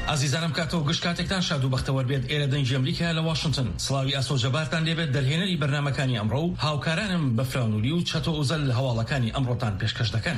عزیزانم کاتۆ گشت کاتێکتان شاد و بەختەوەر بێت ئێرە دەنگی ئەمریکا لە واشنگتن. سڵاوی ئاسۆجەبارتان لێبێت دەرهێنەری بەرنامەکانی ئەمڕۆ و هاوکارانم بە فراونولی و چەتۆ ئوزەل لە هەواڵەکانی ئەمڕۆتان پێشکەش دەکەن.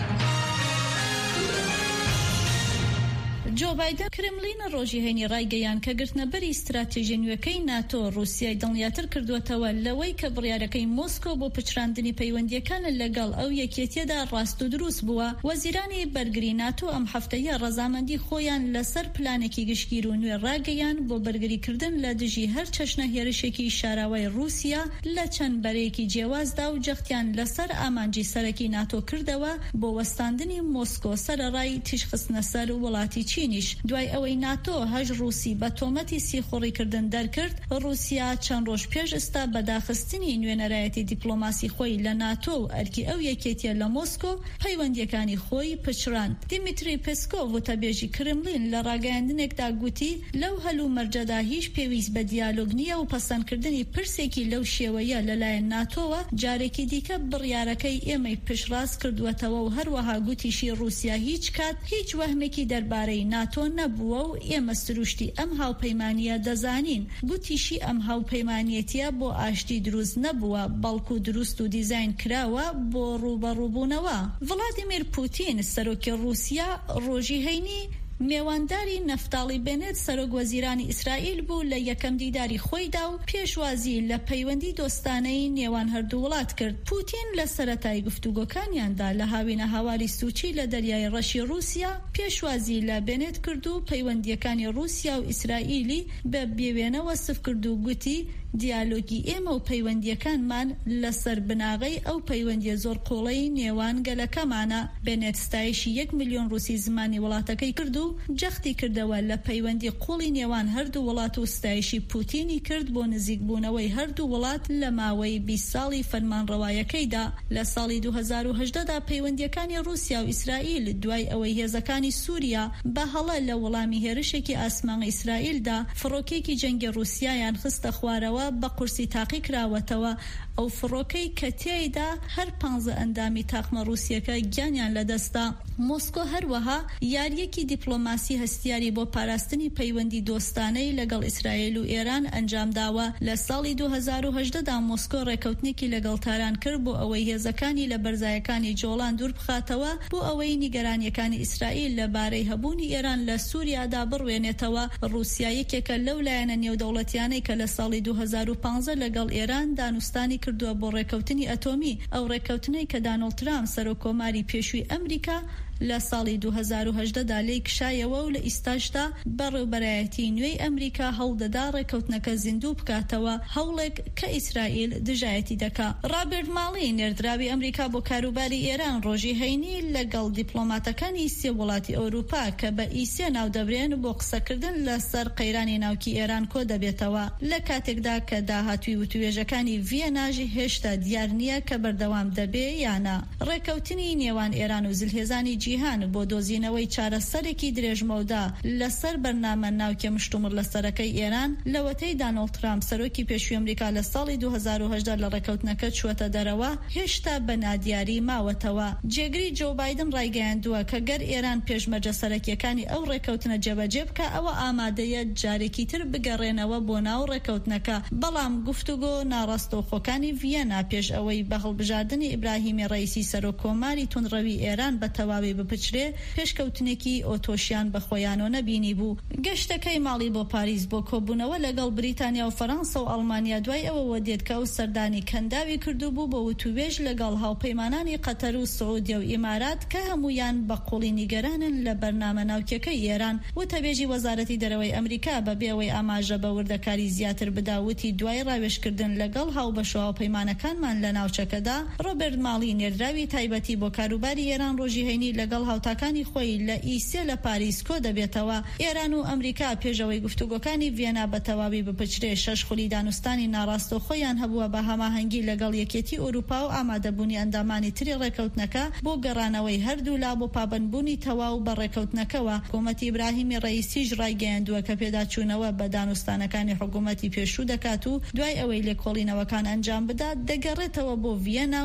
جو بایدن کرملین ڕۆژی هەینی ڕایگەیان کە گرتنەبەری استراتیژی نوێەکەی ناتۆ رووسیای دڵنیاتر کردووەتەوە لەوەی کە بڕیارەکەی مۆسکۆ بۆ پچراندنی پەیوەندیەکان لەگەڵ ئەو یەکێتیەدا ڕاست و دروست بووە. وەزیرانی بەرگری ناتۆ ئەم هەفتەیە ڕەزامەندی خۆیان لەسەر پلانێکی گشتگیر و نوێ ڕاگەیان بۆ بەرگریکردن لە دژی هەر چەشنە هێرشێکی شاراوای رووسیا لە چەند بەرەیەکی جیاوازدا و جەختیان لەسەر ئامانجی سەرەکی ناتۆ کردەوە بۆ وەستاندنی مۆسکۆ سەرەڕای تیشخستنە سەر وڵاتی چینیش. دوای ئەوەی ناتۆ هەژ رووسی بە تۆمەتی سیخۆڕیکردن دەرکرد، رووسیا چەند ڕۆژ پێش ئێستا بەداخستنی نوێنەرایەتی دیپلۆماسی خۆی لە ناتۆ و ئەرکی ئەو یەکێتیە لە مۆسکۆ پەیوەندیەکانی خۆی پچراند. دیمیتری پێسکۆڤ وتەبێژی کرملین لە ڕاگەیاندنێکدا گوتی لەو هەلوو مەرجەدا هیچ پێویست بە دیالۆگ نییە و پەسەندکردنی پرسێکی لەو شێوەیە لەلایەن ناتۆوە جارێکی دیکە بڕیارەکەی ئێمەی پشڕاست کردووەتەوە و هەروەها گوتیشی رووسیا هیچ کات هیچ وەهمێکی دەربارەی ناتۆ نەبووە و ئێمە سروشتی ئەم هاوپەیمانیە دەزانین. گوتیشی ئەم هاوپەیمانیەتیە بۆ ئاشتی دروست نەبووە، بەڵکو دروست و دیزاین کراوە بۆ ڕوبەڕووبوونەوە. ڤڵادیمیر پوتین سەرۆکی رووسیا ڕۆژی هەینی میێوانداری نەفتاڵی بێنێت سەرۆک وەزیرانی ئیسرائیل بوو لە یەکەم دیداری خۆیدا و پێشوازی لە پەیوەندی دۆستانەی نێوان هەردوو وڵات کرد. پوتین لە سەرەتای گفتوگۆکانیاندا لە هاوینە هاواری سوچی لە دەریای ڕەشی رووسیا پێشوازی لە بێنێت کرد و پەیوەندیەکانی رووسیا و ئیسرائیلی بە بێوێنەوە سف کرد و گوتی دیالۆگی ئێمە و پەیوەندیەکانمان لەسەر بناغەی ئەو پەیوەندیە زۆر قوڵەی نێوان گەلەکەمانە. بێنێت ستایشی 1 ملیۆن رووسی زمانی وڵاتەکەی کرد و جەختی کردەوە لە پەیوەندی قوڵی نێوان هەردوو وڵات و ستایشی پوتینی کرد بۆ نزیکبوونەوەی هەردوو وڵات لە ماوەی 20 ساڵی فەرمانڕەوایەکەیدا. لە ساڵی 2018دا پەیوەندیەکانی رووسیا و ئیسرائیل دوای ئەوەی هێزەکانی سووریا بە هەڵە لە وەڵامی هێرشێکی ئاسمانی ئیسرائیلدا فڕۆکێکی جەنگی رووسیایان خستە خوارەوە بە قورسی تاقی کراوەتەوە. ئەو فڕۆکەی کە تێیدا هەر 15 ئەندامی تاقمە رووسیەکە گیانیان لەدەستا. مۆسکۆ هەروەها یاریەکی دیپلۆماسی هەستیاری بۆ پاراستنی پەیوەندی دۆستانەی لەگەڵ ئیسرائیل و ئێران ئەنجام داوە. لە ساڵی 2018دا مۆسکۆ ڕێکەوتنێکی لەگەڵ تاران کرد بۆ ئەوەی هێزەکانی لە بەرزایەکانی جۆڵان دوور بخاتەوە بۆ ئەوەی نیگەرانیەکانی ئیسرائیل لەبارەی هەبوونی ئێران لە سووریادا بڕوێنێتەوە. رووسیا یەکێکە لەو لایەنە نێودەوڵەتیانەی کە لە ساڵی 2015 لەگەڵ ئێران دانوستانی کردووە بۆ ڕێکەوتنی ئەتۆمی. ئەو ڕێکەوتنەی کە دانۆڵد ترامپ سەرۆکۆماری پێشووی ئەمریکا لە ساڵی 2018دا لێی کشایەوە و لە ئیستاشدا بەڕێوبەرایەتی نوێی ئەمریکا هەوڵدەدا ڕێکەوتنەکە زیندوو بکاتەوە، هەوڵێک کە ئیسرائیل دژایەتی دەکا. ڕابرت ماڵی نێردراوی ئەمریکا بۆ کاروباری ئێران ڕۆژی هەینی لەگەڵ دیپلۆماتەکانی سێ وڵاتی ئەوروپا کە بە ئیسێ ناودەبرێن بۆ قسەکردن لەسەر قەیرانی ناوکی ئێران کۆ دەبێتەوە. لە کاتێکدا کە داهاتووی وتوێژەکانی ڤیێناژی هێشتا دیار نییە کە بەردەوام دەبێ یانە. ڕێکەوتنی نێوان ئێران و زلهێزانی جیهان بۆ دۆزینەوەی چارەسەرێکی درێژمەودا لەسەر بەرنامە ناوکێ مشتومڕ لەسەرەکەی ئێران لەوەتەی دانۆڵد ترامپ سەرۆکی پێشووی ئەمریکا لە ساڵی 2018 لە ڕێکەوتنەکە چوەتە دەرەوە هێشتا بە نادیاری ماوەتەوە. جێگری جۆ بایدن ڕایگەیاندووە کە گەر ئێران پێشمەرجە سەرەکیەکانی ئەو ڕێکەوتنە جێبەجێ بکە ئەوە ئامادەیە جارێکی تر بگەڕێنەوە بۆ ناو ڕێکەوتنەکە. بەڵام گفتوگۆ ناڕاستەوخۆکانی ڤیەنا پێش ئەوەی بە هەڵبژاردننی ئیبراهیمی ڕەیسی سەرۆکۆماری توندڕەوی ئێران بە تەواوی بپچرێ پێشکەوتنێکی ئۆتۆشیان بە خۆیانۆ نەبینی بوو. گەشتەکەی ماڵی بۆ پاریس بۆ کۆبوونەوە لەگەڵ بریتانیا و فەڕەنسا و ئەڵمانیا دوای ئەوەوە دێت کە ئەو سەردانی کەنداوی کردو بوو بۆ وتووێژ لەگەڵ هاوپەیمانانی قەتەر و سعودیە و ئیمارات کە هەمویان بە قوڵی نیگەرانن لە بەرنامە ناوکیەکەی ئێران. وتەبێژی وەزارەتی دەرەوەی ئەمریکا بەبێەوەی ئاماژە بە وردەکاری زیاتر بداوتی دوای ڕاوێژکردن لەگەڵ هاوبەش و هاوپەیمانەکانمان لە ناوچەکەدا. ڕۆبرت ماڵی نێردراوی تایبەتی بۆ کاروباری ئێران ڕۆژی هەینی لەگەڵ هاوتاکانی خۆی لە ئیسێ لە پاریس کۆ دەبێتەوە. ئێران و ئەمریکا پێشەوەی گفتوگۆکانی ڤیەنا بە تەواوی بپچرێ 6 خولی دانوستانی ناڕاستە خۆیان هەبووە بە هەماهەنگی لەگەڵ یەکێتی ئەوروپا و ئامادەبوونی ئەندامانی تری ڕێکەوتنەکە بۆ گەڕانەوەی هەردوو لا بۆ پابەندبوونی تەواو بە ڕێکەوتنەکەوە. حکوومەتی ئیبراهیمی ڕەیسیش ڕایگەیاندووە کە پێداچوونەوە بە دانوستانەکانی حکوومەتی پێشوو دەکات و دوای ئەوەی لێکۆڵینەوەکان ئەنجام بدات دەگەڕێتەوە بۆ ڤیەنا